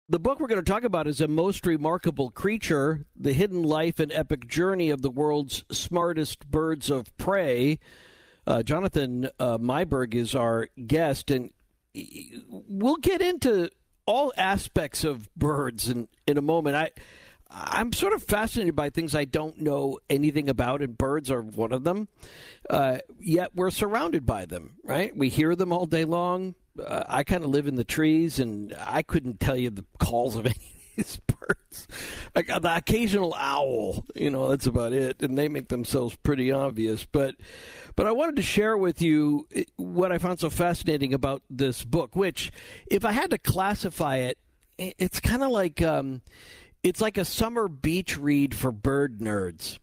The book we're going to talk about is A Most Remarkable Creature, The Hidden Life and Epic Journey of the World's Smartest Birds of Prey. Jonathan Meiberg is our guest, and we'll get into all aspects of birds in a moment. I'm sort of fascinated by things I don't know anything about, and birds are one of them. Yet we're surrounded by them, right? We hear them all day long. I kind of live in the trees, and I couldn't tell you the calls of any of these birds. Like the occasional owl, that's about it, and they make themselves pretty obvious. But I wanted to share with you what I found so fascinating about this book, which, if I had to classify it, it's kind of like it's like a summer beach read for bird nerds.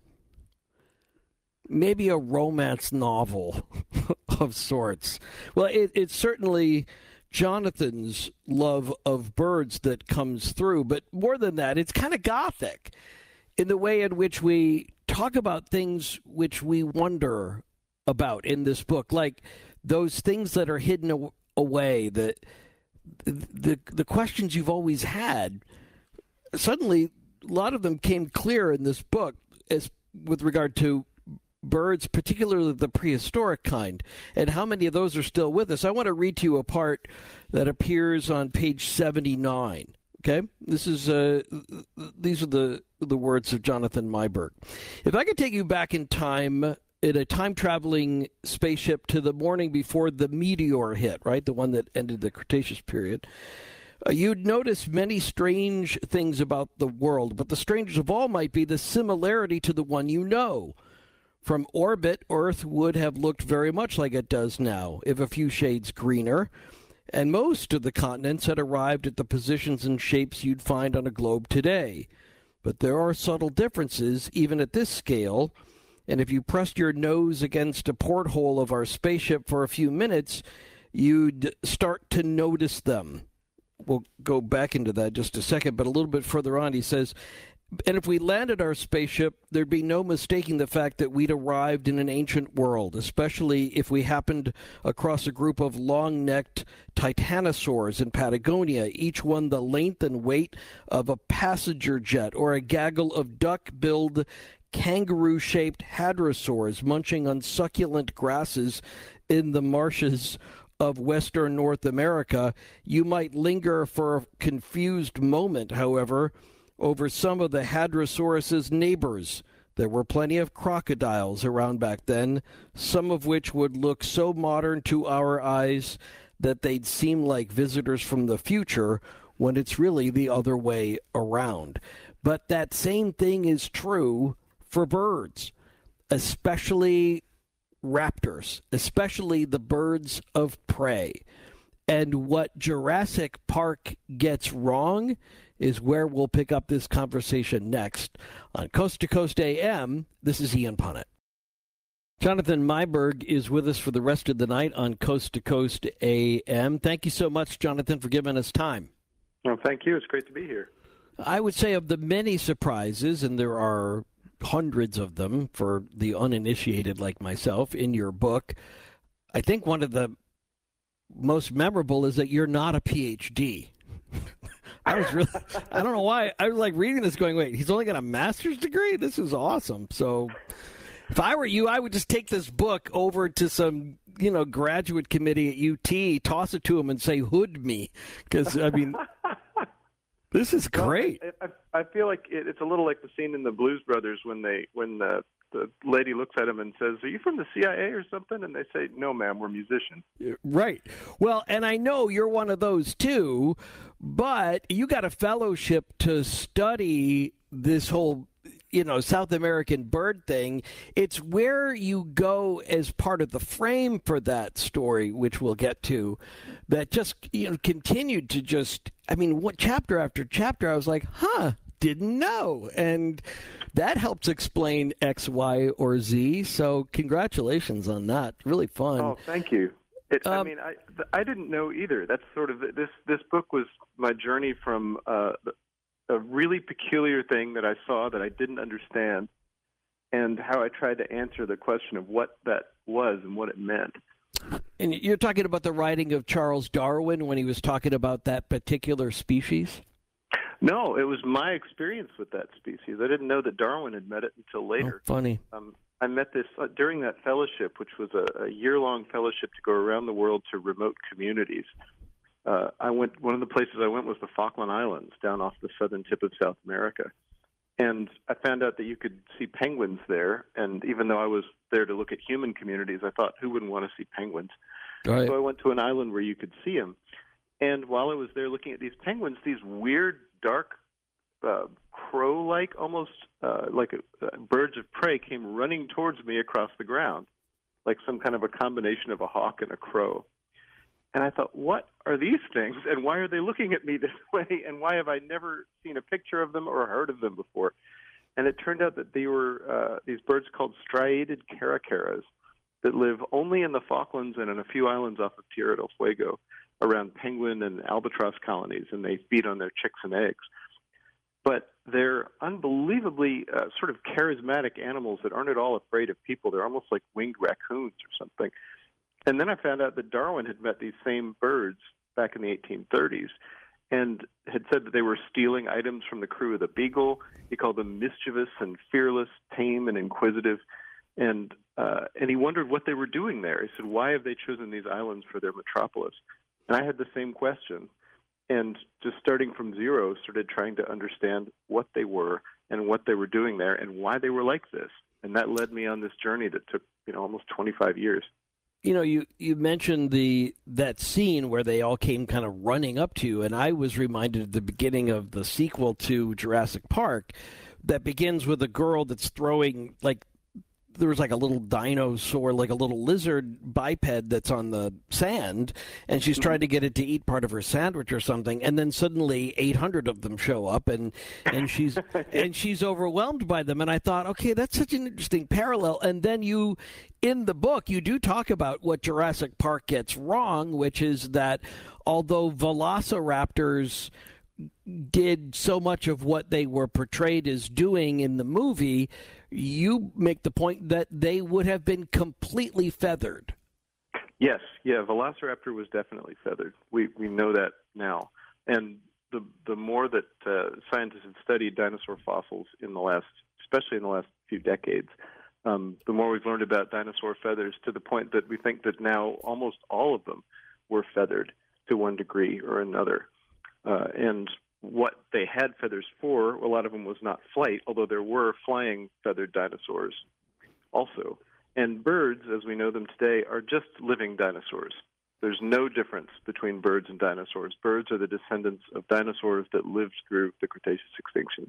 Maybe a romance novel of sorts. Well, it's certainly Jonathan's love of birds that comes through, but more than that, it's kind of gothic in the way in which we talk about things which we wonder about in this book, like those things that are hidden away, the questions you've always had. Suddenly, a lot of them came clear in this book as with regard to birds, particularly the prehistoric kind, and how many of those are still with us. I want to read to you a part that appears on page 79. Okay, these are the words of Jonathan Meiberg. If I could take you back in time in a time-traveling spaceship to the morning before the meteor hit, right, the one that ended the Cretaceous period, you'd notice many strange things about the world, but the strangest of all might be the similarity to the one you know. From orbit, Earth would have looked very much like it does now, if a few shades greener, and most of the continents had arrived at the positions and shapes you'd find on a globe today. But there are subtle differences, even at this scale, and if you pressed your nose against a porthole of our spaceship for a few minutes, you'd start to notice them. We'll go back into that just a second, but a little bit further on, he says, and if we landed our spaceship, there'd be no mistaking the fact that we'd arrived in an ancient world, especially if we happened across a group of long-necked titanosaurs in Patagonia, each one the length and weight of a passenger jet, or a gaggle of duck-billed, kangaroo-shaped hadrosaurs munching on succulent grasses in the marshes of western North America. You might linger for a confused moment, however, over some of the Hadrosaurus's neighbors. There were plenty of crocodiles around back then, some of which would look so modern to our eyes that they'd seem like visitors from the future when it's really the other way around. But that same thing is true for birds, especially raptors, especially the birds of prey. And what Jurassic Park gets wrong is where we'll pick up this conversation next. On Coast to Coast AM, this is Ian Punnett. Jonathan Meiberg is with us for the rest of the night on Coast to Coast AM. Thank you so much, Jonathan, for giving us time. Well, thank you. It's great to be here. I would say of the many surprises, and there are hundreds of them for the uninitiated like myself in your book, I think one of the most memorable is that you're not a PhD. I don't know why. I was like reading this going, wait, he's only got a master's degree? This is awesome. So if I were you, I would just take this book over to some, graduate committee at UT, toss it to him and say, hood me. Because, I mean, this is great. Well, I feel like it's a little like the scene in the Blues Brothers when the lady looks at him and says, are you from the CIA or something? And they say, no, ma'am, we're musicians. Right. Well, and I know you're one of those too, but you got a fellowship to study this whole, South American bird thing. It's where you go as part of the frame for that story, which we'll get to, that just, continued to just, what chapter after chapter, I was like, didn't know. And that helps explain X, Y, or Z. So congratulations on that. Really fun. Oh, thank you. I didn't know either. That's sort of this book was my journey from a really peculiar thing that I saw that I didn't understand, and how I tried to answer the question of what that was and what it meant. And you're talking about the writing of Charles Darwin when he was talking about that particular species? No, it was my experience with that species. I didn't know that Darwin had met it until later. Oh, funny. I met this during that fellowship, which was a year-long fellowship to go around the world to remote communities. One of the places I went was the Falkland Islands, down off the southern tip of South America. And I found out that you could see penguins there. And even though I was there to look at human communities, I thought, who wouldn't want to see penguins? Right. So I went to an island where you could see them. And while I was there looking at these penguins, these weird, dark, crow-like, almost birds of prey came running towards me across the ground, like some kind of a combination of a hawk and a crow. And I thought, what are these things, and why are they looking at me this way, and why have I never seen a picture of them or heard of them before? And it turned out that they were these birds called striated caracaras that live only in the Falklands and in a few islands off of Tierra del Fuego around penguin and albatross colonies, and they feed on their chicks and eggs. But they're unbelievably sort of charismatic animals that aren't at all afraid of people. They're almost like winged raccoons or something. And then I found out that Darwin had met these same birds back in the 1830s and had said that they were stealing items from the crew of the Beagle. He called them mischievous and fearless, tame and inquisitive. And he wondered what they were doing there. He said, why have they chosen these islands for their metropolis? And I had the same question. And just starting from zero, started trying to understand what they were and what they were doing there and why they were like this. And that led me on this journey that took, almost 25 years. You mentioned that scene where they all came kind of running up to you, and I was reminded at the beginning of the sequel to Jurassic Park that begins with a girl that's throwing, there was like a little dinosaur, like a little lizard biped that's on the sand, and she's trying to get it to eat part of her sandwich or something, and then suddenly 800 of them show up, and she's overwhelmed by them. And I thought, okay, that's such an interesting parallel. And then in the book, you do talk about what Jurassic Park gets wrong, which is that although velociraptors did so much of what they were portrayed as doing in the movie, you make the point that they would have been completely feathered. Yes, Velociraptor was definitely feathered. We know that now, and the more that scientists have studied dinosaur fossils especially in the last few decades, the more we've learned about dinosaur feathers, to the point that we think that now almost all of them were feathered to one degree or another, and what they had feathers for, a lot of them was not flight, although there were flying feathered dinosaurs also. And birds, as we know them today, are just living dinosaurs. There's no difference between birds and dinosaurs. Birds are the descendants of dinosaurs that lived through the Cretaceous extinctions.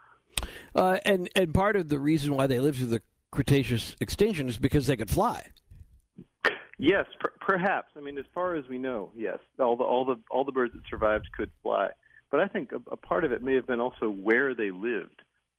And part of the reason why they lived through the Cretaceous extinction is because they could fly. Yes, perhaps. I mean, as far as we know, yes, all the birds that survived could fly. But I think a part of it may have been also where they lived.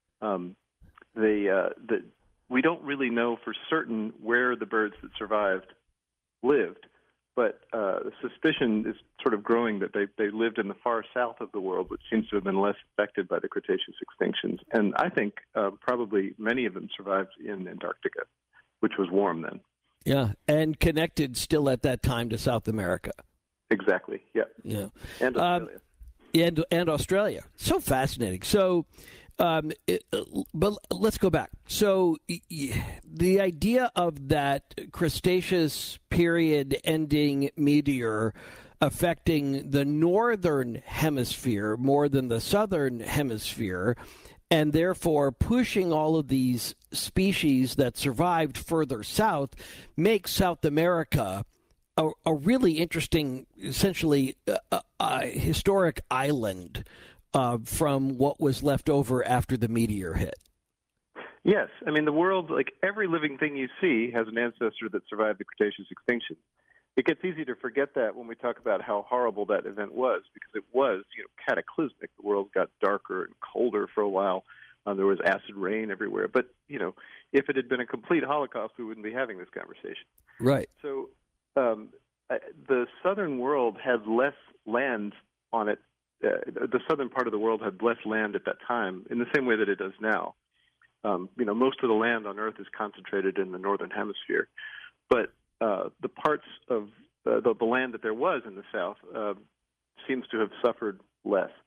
We don't really know for certain where the birds that survived lived, but the suspicion is sort of growing that they lived in the far south of the world, which seems to have been less affected by the Cretaceous extinctions. And I think probably many of them survived in Antarctica, which was warm then. Yeah, and connected still at that time to South America. Exactly, yeah. And Australia. And Australia. So fascinating. So, but let's go back. So the idea of that Cretaceous period ending meteor affecting the northern hemisphere more than the southern hemisphere, and therefore pushing all of these species that survived further south, makes South America a really interesting, essentially historic island from what was left over after the meteor hit. Yes. I mean, the world, like every living thing you see, has an ancestor that survived the Cretaceous extinction. It gets easy to forget that when we talk about how horrible that event was, because it was, cataclysmic. The world got darker and colder for a while. There was acid rain everywhere. But, if it had been a complete Holocaust, we wouldn't be having this conversation. Right. So the southern world had less land on it. The southern part of the world had less land at that time, in the same way that it does now. Most of the land on Earth is concentrated in the northern hemisphere, but the parts of the land that there was in the south seems to have suffered less.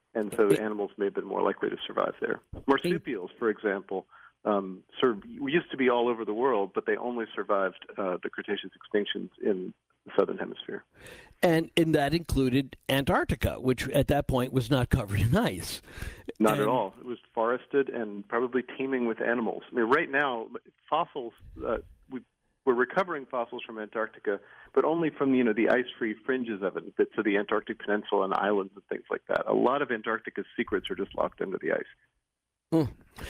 and so animals may have been more likely to survive there. Marsupials, for example, used to be all over the world, but they only survived the Cretaceous extinctions in the southern hemisphere. And that included Antarctica, which at that point was not covered in ice. Not at all. It was forested and probably teeming with animals. I mean, right now, fossils, we're recovering fossils from Antarctica, but only from, the ice-free fringes of it, bits of the Antarctic Peninsula and islands and things like that. A lot of Antarctica's secrets are just locked under the ice.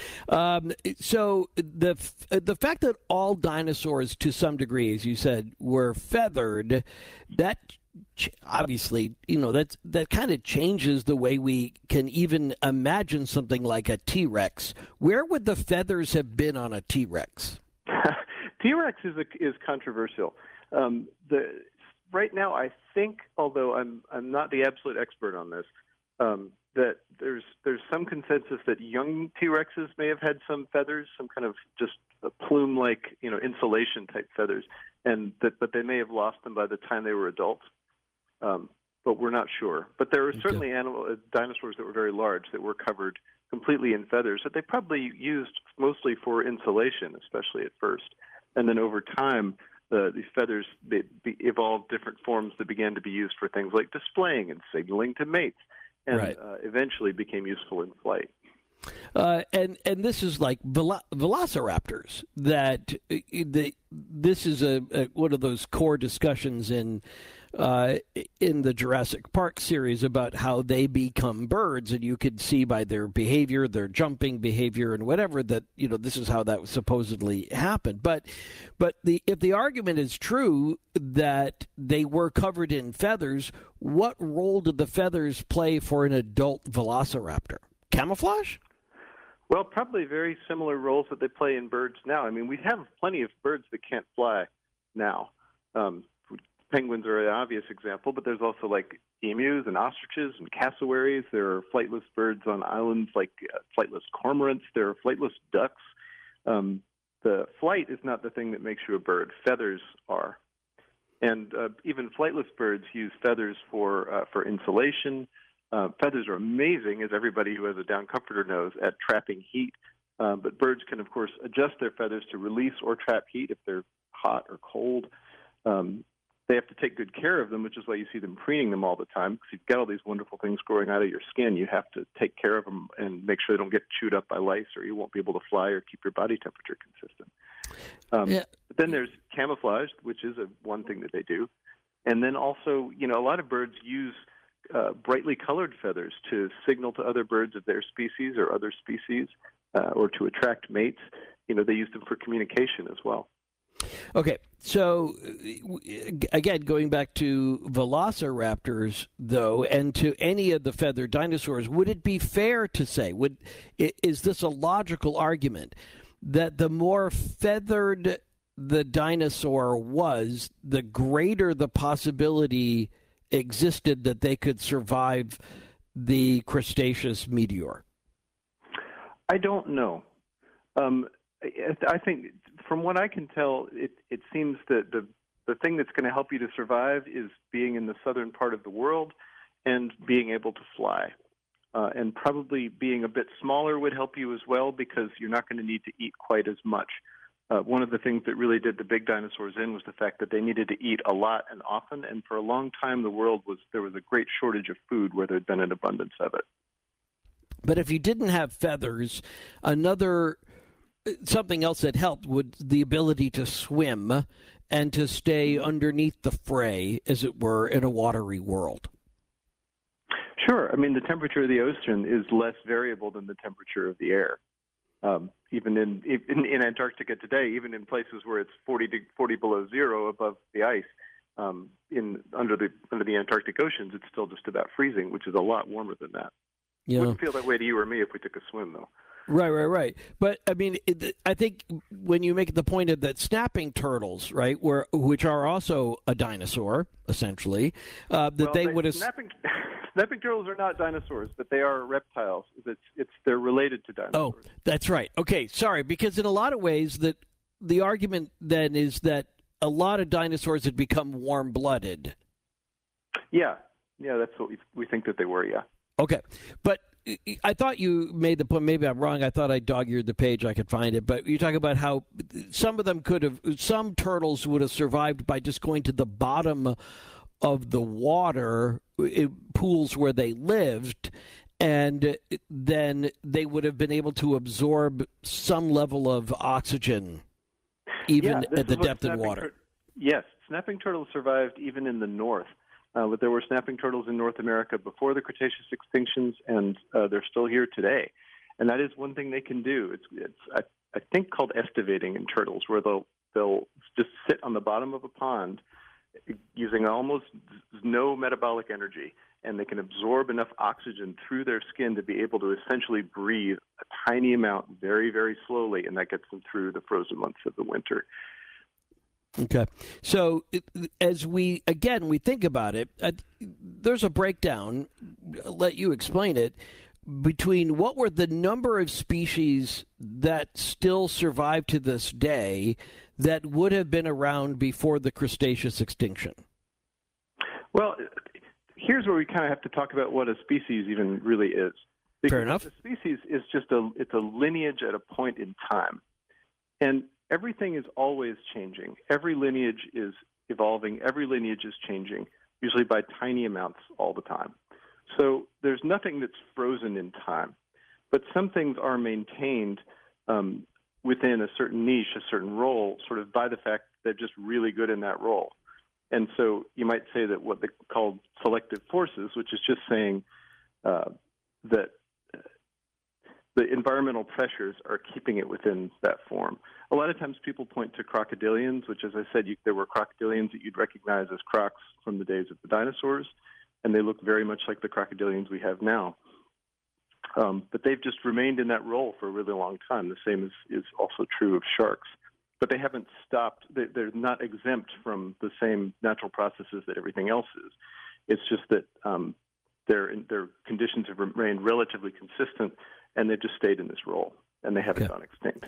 So the fact that all dinosaurs, to some degree, as you said, were feathered, that obviously, that kind of changes the way we can even imagine something like a T-Rex. Where would the feathers have been on a T-Rex? T-Rex is controversial. Right now, I think, although I'm not the absolute expert on this, that there's some consensus that young T-Rexes may have had some feathers, some kind of just plume-like, insulation type feathers, but they may have lost them by the time they were adults. But we're not sure. But there were certainly dinosaurs that were very large that were covered completely in feathers that they probably used mostly for insulation, especially at first. And then over time, these feathers evolved different forms that began to be used for things like displaying and signaling to mates, and eventually became useful in flight. And this is like velociraptors. This is one of those core discussions in the Jurassic Park series about how they become birds, and you could see by their behavior, their jumping behavior, and whatever that this is how that supposedly happened. But if the argument is true that they were covered in feathers, what role did the feathers play for an adult velociraptor? Camouflage? Well, probably very similar roles that they play in birds now. I mean, we have plenty of birds that can't fly now. Penguins are an obvious example, but there's also like emus and ostriches and cassowaries. There are flightless birds on islands like flightless cormorants. There are flightless ducks. The flight is not the thing that makes you a bird. Feathers are. And even flightless birds use feathers for insulation. Feathers are amazing, as everybody who has a down comforter knows, at trapping heat. But birds can, of course, adjust their feathers to release or trap heat if they're hot or cold. They have to take good care of them, which is why you see them preening them all the time, because you've got all these wonderful things growing out of your skin. You have to take care of them and make sure they don't get chewed up by lice, or you won't be able to fly or keep your body temperature consistent. But then there's camouflage, which is one thing that they do. And then also, a lot of birds use brightly colored feathers to signal to other birds of their species or other species, or to attract mates. They use them for communication as well. Okay, so again, going back to velociraptors, though, and to any of the feathered dinosaurs, would it be fair to say, is this a logical argument, that the more feathered the dinosaur was, the greater the possibility existed that they could survive the Cretaceous meteor? I don't know. I think, from what I can tell, it seems that the thing that's going to help you to survive is being in the southern part of the world and being able to fly. And probably being a bit smaller would help you as well, because you're not going to need to eat quite as much. One of the things that really did the big dinosaurs in was the fact that they needed to eat a lot and often, and for a long time there was a great shortage of food where there'd been an abundance of it. But if you didn't have feathers, something else that helped would the ability to swim and to stay underneath the fray, as it were, in a watery world. Sure. I mean, the temperature of the ocean is less variable than the temperature of the air. Even in Antarctica today, even in places where it's 40 below zero above the ice, under the Antarctic oceans, it's still just about freezing, which is a lot warmer than that. Yeah. Wouldn't feel that way to you or me if we took a swim, though. Right. But I mean, I think when you make the point of that snapping turtles, right, which are also a dinosaur essentially, they would have. Snapping turtles are not dinosaurs, but they are reptiles. They're related to dinosaurs. Oh, that's right. Okay, sorry, because in a lot of ways that the argument then is that a lot of dinosaurs had become warm-blooded. Yeah, that's what we think that they were. Yeah. Okay, but I thought you made the point. Maybe I'm wrong. I thought I dog-eared the page. I could find it. But you talk about how some of them could have, some turtles would have survived by just going to the bottom of the water, pools where they lived, and then they would have been able to absorb some level of oxygen, even at the depth of water. Yes, snapping turtles survived even in the north. But there were snapping turtles in North America before the Cretaceous extinctions, and they're still here today. And that is one thing they can do. It's I think called estivating in turtles, where they'll just sit on the bottom of a pond using almost no metabolic energy, and they can absorb enough oxygen through their skin to be able to essentially breathe a tiny amount very, very slowly, and that gets them through the frozen months of the winter. Okay. So as we think about it, there's a breakdown, I'll let you explain it, between what were the number of species that still survive to this day that would have been around before the Cretaceous extinction. Well, here's where we kind of have to talk about what a species even really is. Because fair enough. A species is just it's a lineage at a point in time. And everything is always changing. Every lineage is evolving. Every lineage is changing, usually by tiny amounts all the time. So there's nothing that's frozen in time. But some things are maintained within a certain niche, a certain role, sort of by the fact they're just really good in that role. And so you might say that what they call selective forces, which is just saying that the environmental pressures are keeping it within that form. A lot of times people point to crocodilians, which, as I said, there were crocodilians that you'd recognize as crocs from the days of the dinosaurs, and they look very much like the crocodilians we have now. But they've just remained in that role for a really long time. The same is also true of sharks. But they haven't stopped. They're not exempt from the same natural processes that everything else is. It's just that their conditions have remained relatively consistent, and they've just stayed in this role, and they haven't gone extinct.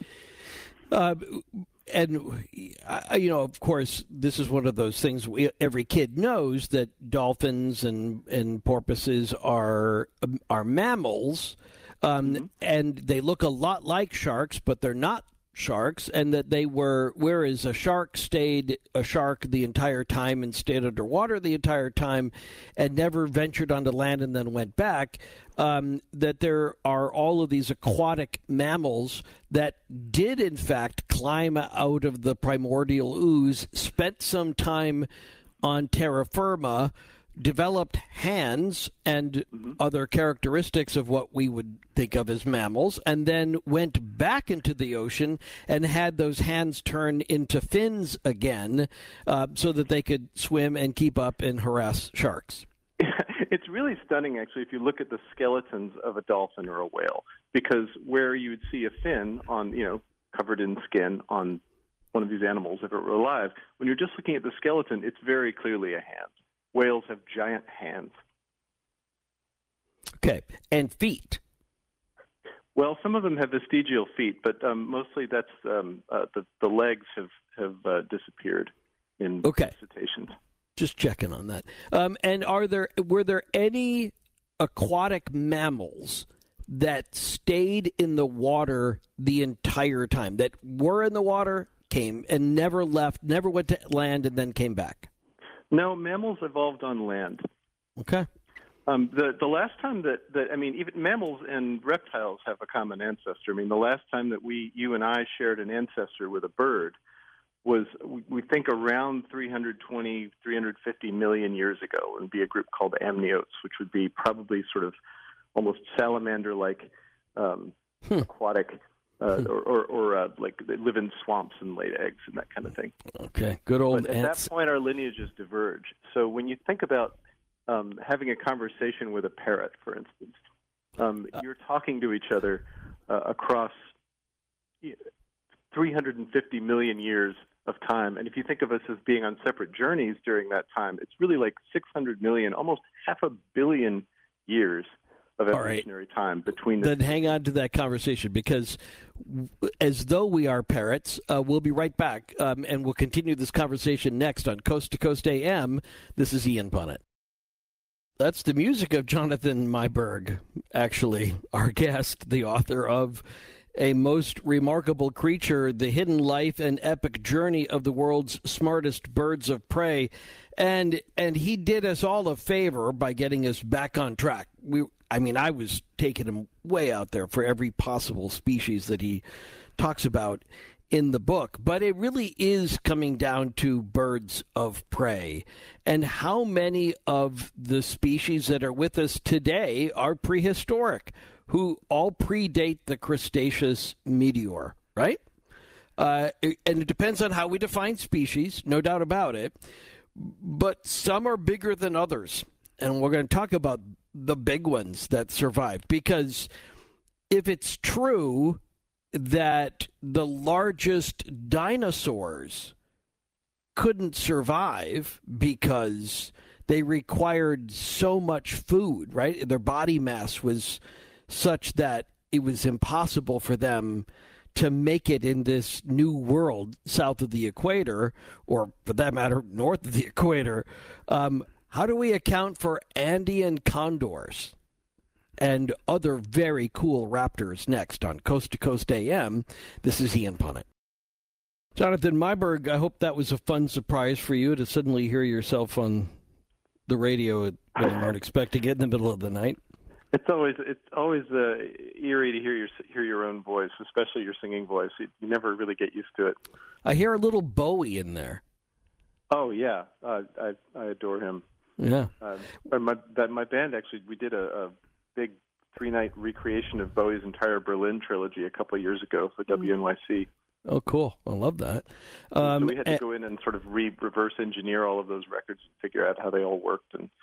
And, of course, this is one of those things every kid knows, that dolphins and porpoises are mammals, and they look a lot like sharks, but they're not sharks, and that they were, whereas a shark stayed a shark the entire time and stayed underwater the entire time and never ventured onto land and then went back, that there are all of these aquatic mammals that did in fact climb out of the primordial ooze, spent some time on terra firma, developed hands and other characteristics of what we would think of as mammals, and then went back into the ocean and had those hands turn into fins again, so that they could swim and keep up and harass sharks. It's really stunning, actually, if you look at the skeletons of a dolphin or a whale, because where you would see a fin on, covered in skin on one of these animals, if it were alive, when you're just looking at the skeleton, it's very clearly a hand. Whales have giant hands. Okay, and feet. Well, some of them have vestigial feet, but mostly that's the legs have disappeared in cetaceans. Just checking on that. And were there any aquatic mammals that stayed in the water the entire time, that were in the water, came and never left, never went to land, and then came back? No, mammals evolved on land. Okay. The last time that even mammals and reptiles have a common ancestor. I mean, the last time that you and I shared an ancestor with a bird was, we think, around 320, 350 million years ago, and be a group called amniotes, which would be probably sort of almost salamander-like aquatic, or like they live in swamps and lay eggs and that kind of thing. Okay, good old ants. At that point, our lineages diverge. So when you think about having a conversation with a parrot, for instance, you're talking to each other across 350 million years of time. And if you think of us as being on separate journeys during that time, it's really like 600 million, almost 500 million years of evolutionary time between the Then hang on to that conversation, because as though we are parrots, we'll be right back, and we'll continue this conversation next on Coast to Coast AM. This is Ian Punnett. That's the music of Jonathan Meiberg, actually, our guest, the author of A Most Remarkable Creature, The Hidden Life and Epic Journey of the World's Smartest Birds of Prey. And he did us all a favor by getting us back on track. I was taking him way out there for every possible species that he talks about in the book, but it really is coming down to birds of prey. And how many of the species that are with us today are prehistoric, who all predate the Cretaceous meteor, right? And it depends on how we define species, no doubt about it, but some are bigger than others. And we're going to talk about the big ones that survived, because if it's true that the largest dinosaurs couldn't survive because they required so much food, right? Their body mass was such that it was impossible for them to make it in this new world south of the equator, or for that matter, north of the equator. How do we account for Andean condors and other very cool raptors next on Coast to Coast AM? This is Ian Punnett. Jonathan Meiberg, I hope that was a fun surprise for you to suddenly hear yourself on the radio when you weren't expecting it in the middle of the night. It's always eerie to hear your own voice, especially your singing voice. You never really get used to it. I hear a little Bowie in there. Oh yeah, I adore him. Yeah. My band actually, we did a big 3-night recreation of Bowie's entire Berlin trilogy a couple of years ago for WNYC. Oh, cool. I love that. So we had to go in and sort of reverse engineer all of those records and figure out how they all worked, and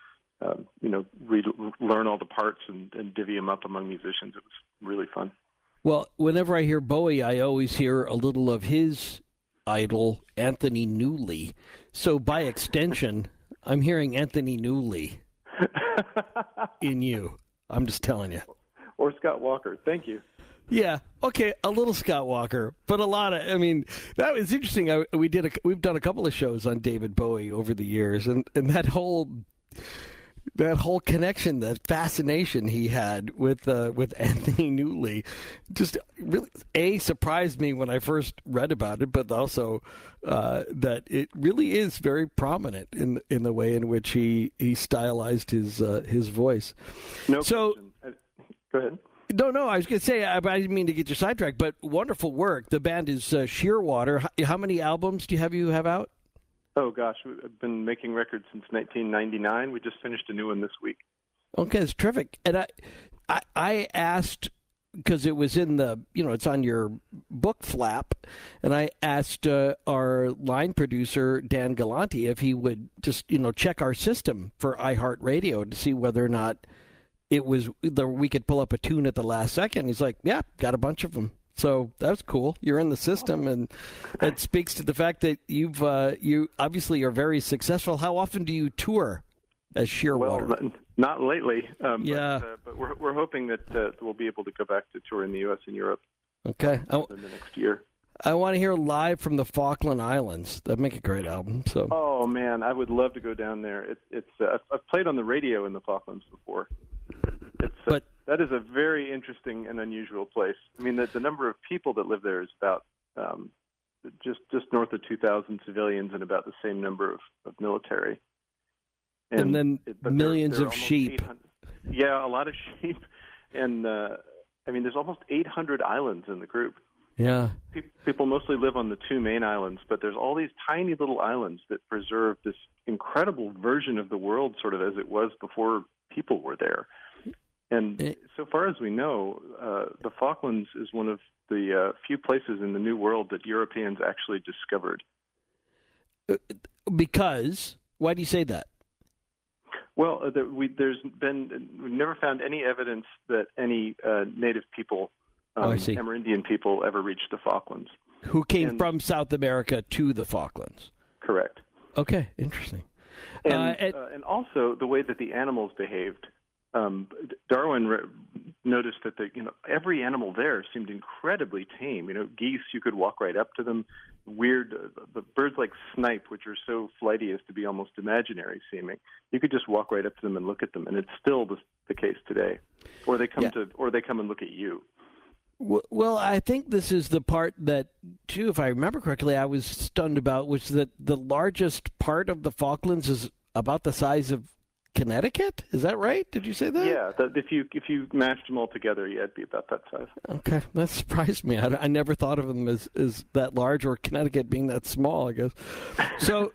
learn all the parts and divvy them up among musicians. It was really fun. Well, whenever I hear Bowie, I always hear a little of his idol, Anthony Newley. So by extension, I'm hearing Anthony Newley in you. I'm just telling you. Or Scott Walker. Thank you. Yeah. Okay. A little Scott Walker, but a lot of. That was interesting. We've done a couple of shows on David Bowie over the years, and that whole connection, that fascination he had with Anthony Newley, just really surprised me when I first read about it, but also that it really is very prominent in the way in which he stylized his voice. No question. Go ahead. No, I was going to say, I didn't mean to get you sidetracked, but wonderful work. The band is Shearwater. How many albums do you have out? Oh, gosh, we've been making records since 1999. We just finished a new one this week. Okay, it's terrific. And I asked, because it was in it's on your book flap, and I asked our line producer, Dan Galante, if he would just, check our system for iHeartRadio to see whether or not we could pull up a tune at the last second. He's like, yeah, got a bunch of them. So that's cool. You're in the system, and it speaks to the fact that you obviously are very successful. How often do you tour as Shearwater? Well, not lately. Yeah, but we're hoping that we'll be able to go back to tour in the U.S. and Europe. Okay. In the next year. I want to hear Live from the Falkland Islands. That'd make a great album. So. Oh man, I would love to go down there. I've played on the radio in the Falklands before. That is a very interesting and unusual place. The number of people that live there is about just north of 2,000 civilians and about the same number of military. And then millions of sheep. Yeah, a lot of sheep. And there's almost 800 islands in the group. Yeah. People mostly live on the two main islands, but there's all these tiny little islands that preserve this incredible version of the world sort of as it was before people were there. And so far as we know, the Falklands is one of the few places in the New World that Europeans actually discovered. Because? Why do you say that? Well, we've never found any evidence that any native people, Amerindian people, ever reached the Falklands. Who came from South America to the Falklands. Correct. Okay, interesting. And also the way that the animals behaved. Darwin noticed that every animal there seemed incredibly tame. Geese, you could walk right up to them. Weird, the birds like snipe, which are so flighty as to be almost imaginary seeming. You could just walk right up to them and look at them, and it's still the case today. Or they come and look at you. Well, I think this is the part that, too, if I remember correctly, I was stunned about, which that the largest part of the Falklands is about the size of Connecticut. Is that right? Did you say that? Yeah, if you mashed them all together, yeah, it'd be about that size. Okay, that surprised me. I never thought of them as that large, or Connecticut being that small, I guess. So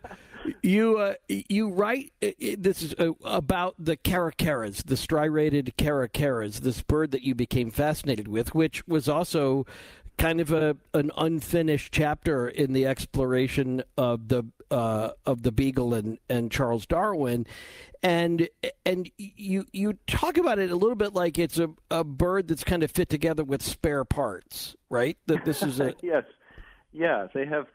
you write, this is about the caracaras, the striated caracaras, this bird that you became fascinated with, which was also kind of an unfinished chapter in the exploration of the beagle and Charles Darwin. And you talk about it a little bit like it's a bird that's kind of fit together with spare parts, right? That this is a yes, yeah. They have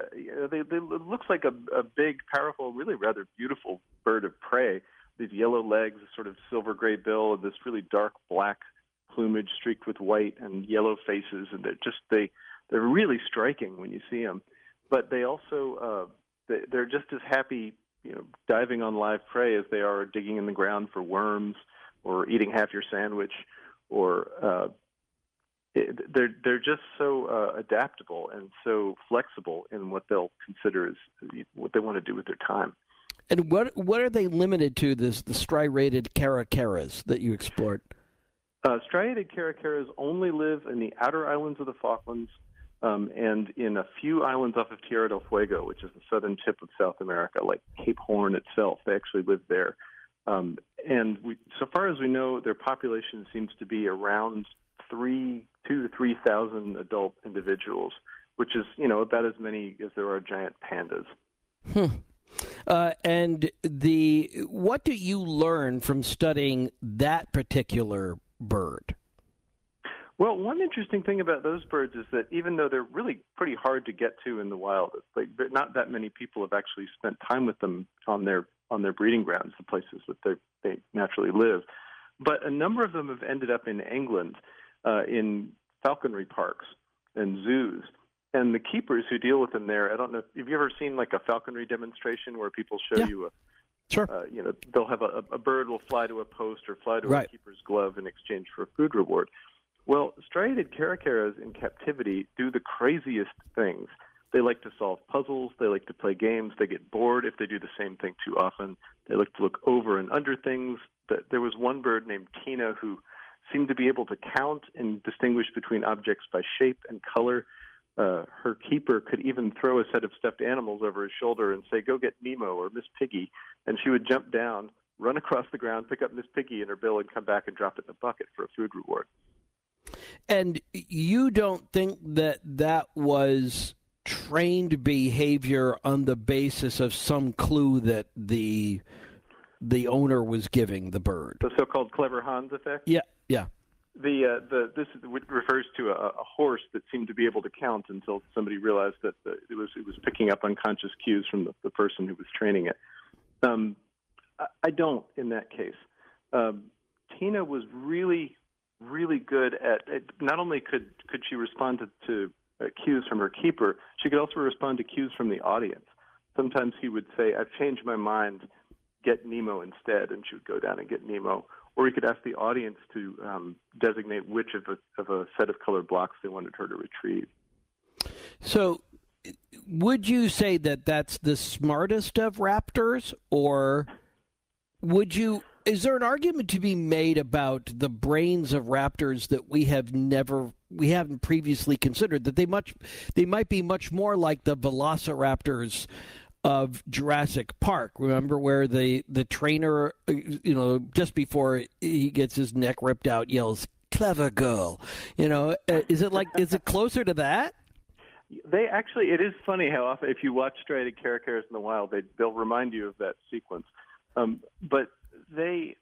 it looks like a big, powerful, really rather beautiful bird of prey. These yellow legs, a sort of silver gray bill, and this really dark black plumage streaked with white and yellow faces, and they're really striking when you see them. But they also they're just as happy, diving on live prey as they are digging in the ground for worms or eating half your sandwich, or they're just so adaptable and so flexible in what they'll consider as what they want to do with their time. And what are they limited to? The striated caracaras that you explored? Striated caracaras only live in the outer islands of the Falklands, and in a few islands off of Tierra del Fuego, which is the southern tip of South America, like Cape Horn itself. They actually live there. So far as we know, their population seems to be around 2,000 to 3,000 adult individuals, which is, about as many as there are giant pandas. And what do you learn from studying that particular bird? Well, one interesting thing about those birds is that even though they're really pretty hard to get to in the wild, not that many people have actually spent time with them on their breeding grounds, the places that they naturally live. But a number of them have ended up in England, in falconry parks and zoos. And the keepers who deal with them there, I don't know, have you ever seen like a falconry demonstration where people show you Sure. They'll have a bird will fly to a post or fly to right. a keeper's glove in exchange for a food reward. Well, striated caracaras in captivity do the craziest things. They like to solve puzzles. They like to play games. They get bored if they do the same thing too often. They like to look over and under things. There was one bird named Tina who seemed to be able to count and distinguish between objects by shape and color. Her keeper could even throw a set of stuffed animals over his shoulder and say, "Go get Nemo or Miss Piggy," and she would jump down, run across the ground, pick up Miss Piggy in her bill, and come back and drop it in a bucket for a food reward. And you don't think that was trained behavior on the basis of some clue that the owner was giving the bird? The so-called clever Hans effect? Yeah. This refers to a horse that seemed to be able to count until somebody realized that it was picking up unconscious cues from the person who was training it. I don't in that case. Tina was really, really good at not only could she respond to cues from her keeper, she could also respond to cues from the audience. Sometimes he would say, "I've changed my mind, get Nemo instead," and she would go down and get Nemo. Or he could ask the audience to designate which of a set of colored blocks they wanted her to retrieve. So would you say that that's the smartest of raptors, or is there an argument to be made about the brains of raptors that we haven't previously considered, that they might be much more like the velociraptors of Jurassic Park? Remember where the trainer, just before he gets his neck ripped out, yells, "Clever girl." Is it closer to that? They actually, it is funny how often, if you watch striated caracaras in the wild, they'll remind you of that sequence. But they,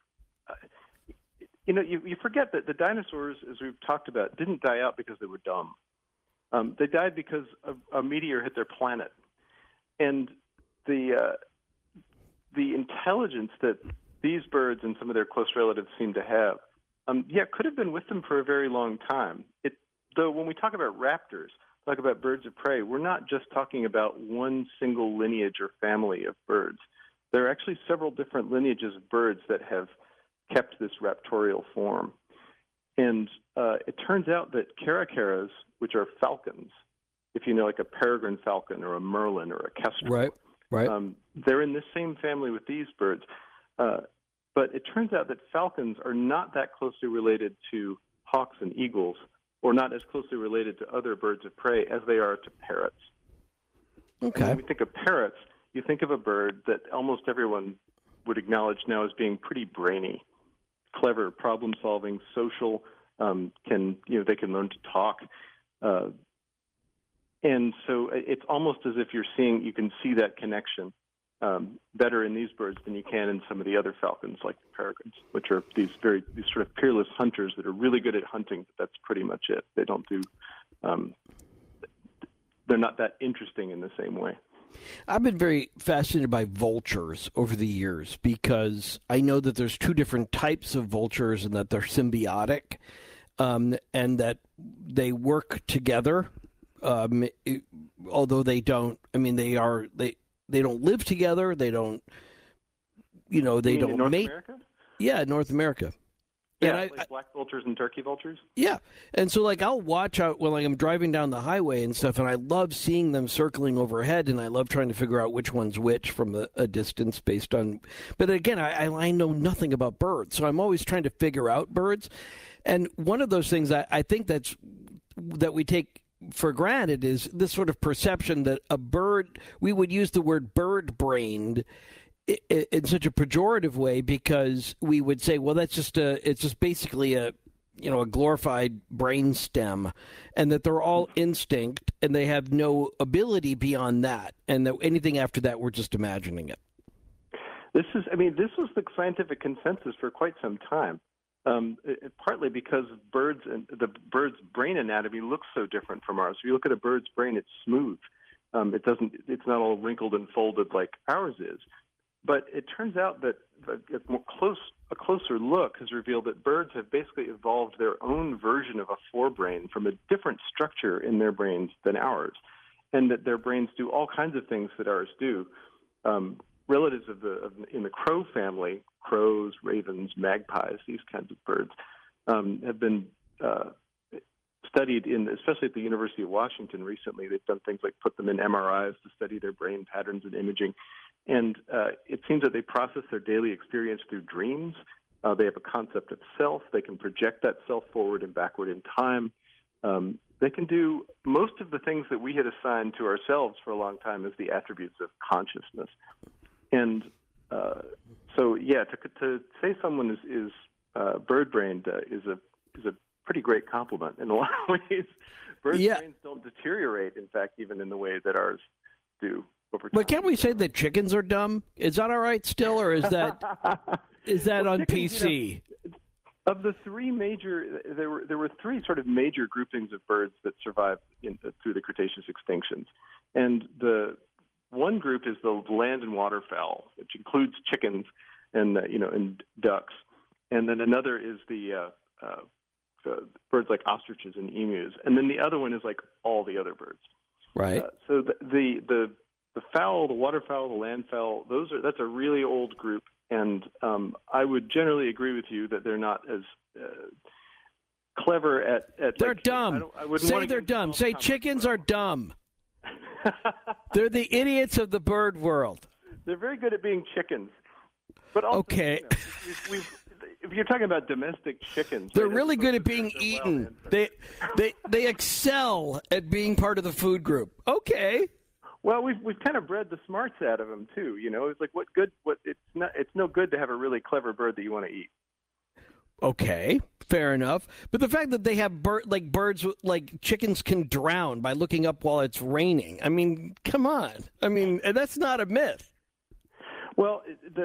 you forget that the dinosaurs, as we've talked about, didn't die out because they were dumb. They died because a meteor hit their planet. And the intelligence that these birds and some of their close relatives seem to have Yeah, it could have been with them for a very long time. Though when we talk about raptors, talk about birds of prey, we're not just talking about one single lineage or family of birds. There are actually several different lineages of birds that have kept this raptorial form. And it turns out that caracaras, which are falcons, if you know like a peregrine falcon or a merlin or a kestrel, right. They're in the same family with these birds. But it turns out that falcons are not that closely related to hawks and eagles, or not as closely related to other birds of prey as they are to parrots. Okay. And when we think of parrots, you think of a bird that almost everyone would acknowledge now as being pretty brainy, clever, problem-solving, social. They can learn to talk, and so it's almost as if you can see that connection better in these birds than you can in some of the other falcons, like the peregrines, which are these sort of peerless hunters that are really good at hunting. But that's pretty much it. They don't do. They're not that interesting in the same way. I've been very fascinated by vultures over the years because I know that there's two different types of vultures and that they're symbiotic, and that they work together. Although they don't. I mean, they don't live together. They don't. They don't North mate. America? Yeah, North America. Yeah, and like black vultures and turkey vultures. Yeah, and so I'll watch out when I'm driving down the highway and stuff, and I love seeing them circling overhead, and I love trying to figure out which one's which from a distance based on. But again, I know nothing about birds, so I'm always trying to figure out birds, and one of those things I think that we take for granted is this sort of perception that a bird, we would use the word bird-brained in such a pejorative way because we would say, well, it's just basically a glorified brain stem, and that they're all instinct and they have no ability beyond that, and that anything after that, we're just imagining it. This was the scientific consensus for quite some time. Partly because the bird's brain anatomy looks so different from ours. If you look at a bird's brain, it's smooth. It's not all wrinkled and folded like ours is. But it turns out that a closer look has revealed that birds have basically evolved their own version of a forebrain from a different structure in their brains than ours, and that their brains do all kinds of things that ours do. Relatives in the crow family, crows, ravens, magpies, these kinds of birds, have been studied especially at the University of Washington recently. They've done things like put them in MRIs to study their brain patterns and imaging. And it seems that they process their daily experience through dreams. They have a concept of self. They can project that self forward and backward in time. They can do most of the things that we had assigned to ourselves for a long time as the attributes of consciousness. And to say someone is bird-brained is a pretty great compliment in a lot of ways. Birds' brains don't deteriorate, in fact, even in the way that ours do over time. But can't we say that chickens are dumb? Is that all right still, or is that well, on chickens, PC? Of the three major, there were three sort of major groupings of birds that survived through the Cretaceous extinctions, and the one group is the land and waterfowl, which includes chickens and ducks, and then another is the birds like ostriches and emus, and then the other one is like all the other birds. Right. So the fowl, the waterfowl, the landfowl, that's a really old group, and I would generally agree with you that they're not as clever at. They're dumb. Say they're dumb. Say chickens are dumb. They're the idiots of the bird world. They're very good at being chickens. But also, okay. If you're talking about domestic chickens, they're really good at being eaten. They excel at being part of the food group. Okay. Well, we've kind of bred the smarts out of them too. It's like it's no good to have a really clever bird that you want to eat. Okay, fair enough. But the fact that they have birds, like chickens can drown by looking up while it's raining. I mean, come on. I mean, that's not a myth. Well,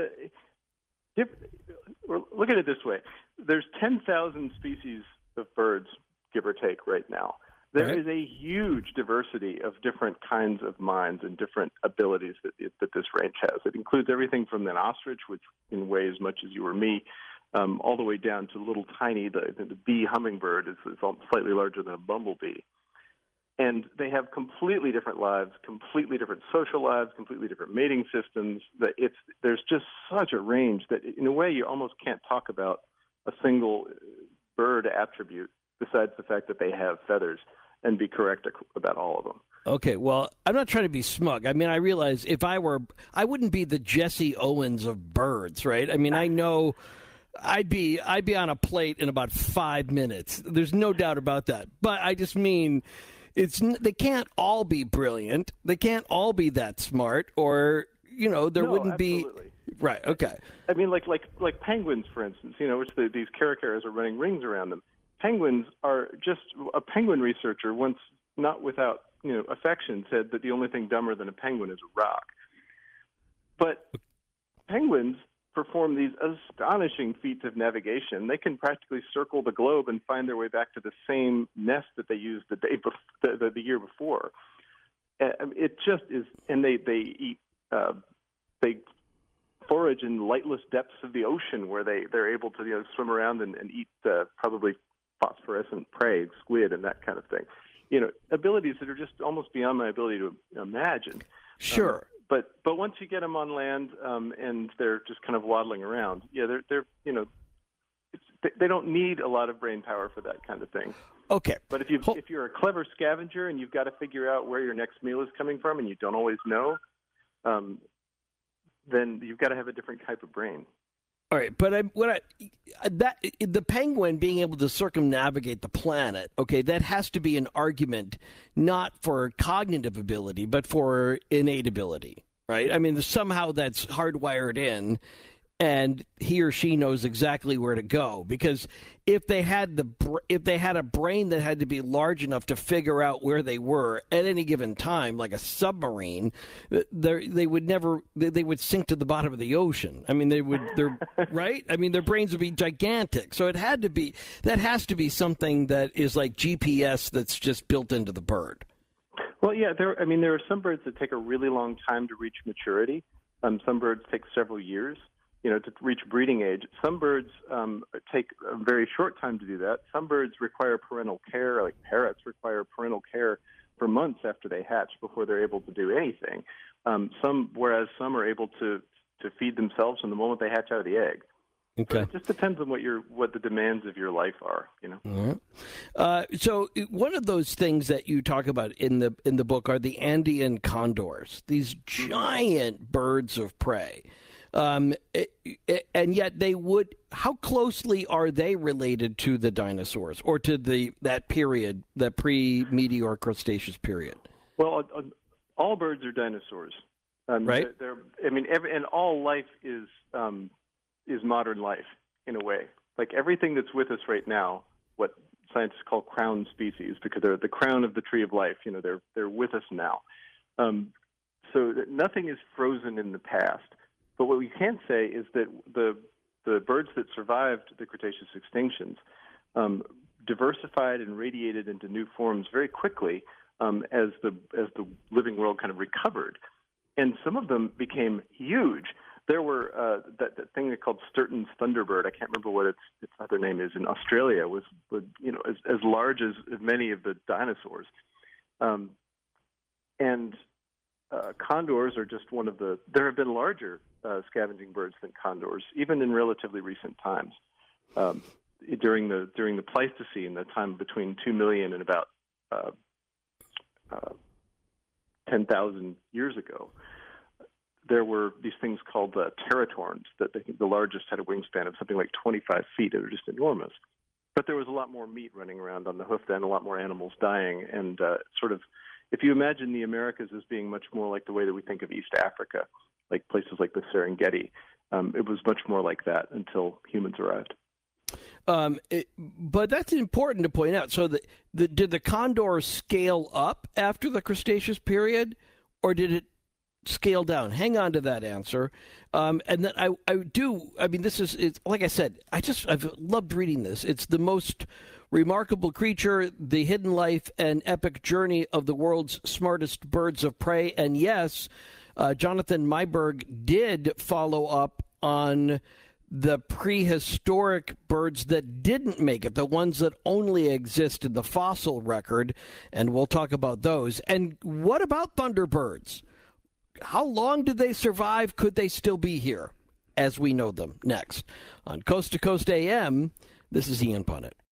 look at it this way. There's 10,000 species of birds, give or take, right now. There is a huge diversity of different kinds of minds and different abilities that this range has. It includes everything from an ostrich, which can weigh as much as you or me, all the way down to little tiny, the bee hummingbird is slightly larger than a bumblebee. And they have completely different lives, completely different social lives, completely different mating systems. There's just such a range that, in a way, you almost can't talk about a single bird attribute besides the fact that they have feathers and be correct about all of them. Okay, well, I'm not trying to be smug. I mean, I realize I wouldn't be the Jesse Owens of birds, right? I mean, I know I'd be on a plate in about 5 minutes. There's no doubt about that. But I just mean, they can't all be brilliant. They can't all be that smart, or there wouldn't absolutely. be. Right. Okay. I mean, like penguins, for instance. Which these caracaras are running rings around them. Penguins are just a penguin researcher once, not without affection, said that the only thing dumber than a penguin is a rock. But penguins perform these astonishing feats of navigation. They can practically circle the globe and find their way back to the same nest that they used the year before. It just is, and they eat. They forage in lightless depths of the ocean where they're able to swim around and eat probably phosphorescent prey, squid, and that kind of thing. Abilities that are just almost beyond my ability to imagine. Sure. But once you get them on land and they're just kind of waddling around, they're they don't need a lot of brain power for that kind of thing. Okay. But if you're a clever scavenger and you've got to figure out where your next meal is coming from and you don't always know, then you've got to have a different type of brain. All right, but the penguin being able to circumnavigate the planet, okay, that has to be an argument not for cognitive ability, but for innate ability, right? I mean, somehow that's hardwired in, and he or she knows exactly where to go. Because if they had a brain that had to be large enough to figure out where they were at any given time, like a submarine, they would sink to the bottom of the ocean. I mean, they're right. I mean, their brains would be gigantic. So that has to be something that is like GPS that's just built into the bird. Well, yeah, there are some birds that take a really long time to reach maturity. Some birds take several years, to reach breeding age. Some birds take a very short time to do that. Some birds require parental care, like parrots require parental care for months after they hatch before they're able to do anything. Whereas some are able to feed themselves from the moment they hatch out of the egg. Okay. So it just depends on what the demands of your life are, Mm-hmm. So one of those things that you talk about in the book are the Andean condors, these giant birds of prey. And yet how closely are they related to the dinosaurs or to that period, the pre-meteor Cretaceous period? Well, all birds are dinosaurs. Right. And all life is modern life in a way. Like everything that's with us right now, what scientists call crown species, because they're the crown of the tree of life. They're with us now. So nothing is frozen in the past. But what we can say is that the birds that survived the Cretaceous extinctions diversified and radiated into new forms very quickly as the living world kind of recovered, and some of them became huge. There were that thing they called Sturton's thunderbird. I can't remember what its other name is in Australia. Was as large as many of the dinosaurs, and condors are just one of the. There have been larger scavenging birds than condors, even in relatively recent times. During the Pleistocene, the time between 2 million and about 10,000 years ago, there were these things called teratorns that the largest had a wingspan of something like 25 feet. They were just enormous. But there was a lot more meat running around on the hoof then, a lot more animals dying, and if you imagine the Americas as being much more like the way that we think of East Africa, like places like the Serengeti, it was much more like that until humans arrived. But that's important to point out. So did the condor scale up after the Cretaceous period, or did it scale down? Hang on to that answer. And then it's like I said, I've loved reading this. It's the most remarkable creature, the hidden life and epic journey of the world's smartest birds of prey. And yes, Jonathan Meiberg did follow up on the prehistoric birds that didn't make it, the ones that only exist in the fossil record, and we'll talk about those. And what about thunderbirds? How long did they survive? Could they still be here as we know them? Next on Coast to Coast AM, this is Ian Punnett.